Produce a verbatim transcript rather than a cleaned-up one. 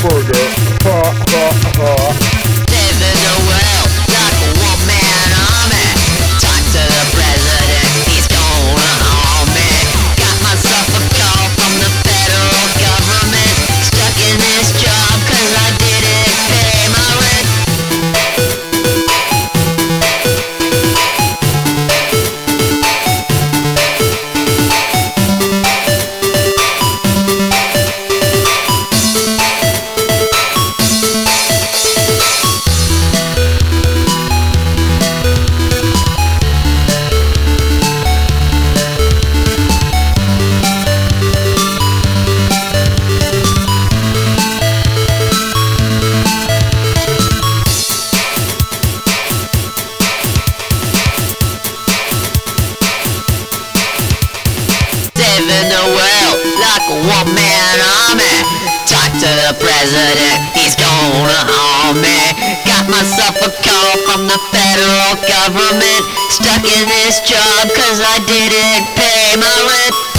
hamburger. Ha ha ha. Saving the world like a one-man army. Talk to the president, he's gonna harm me. Got myself a call from the federal government. Stuck in this job cause I didn't pay my rent. Saving the world like a one-man army. Talk to the president, he's gonna harm me. Got myself a call from the federal government. Stuck in this job cause I didn't pay my rent.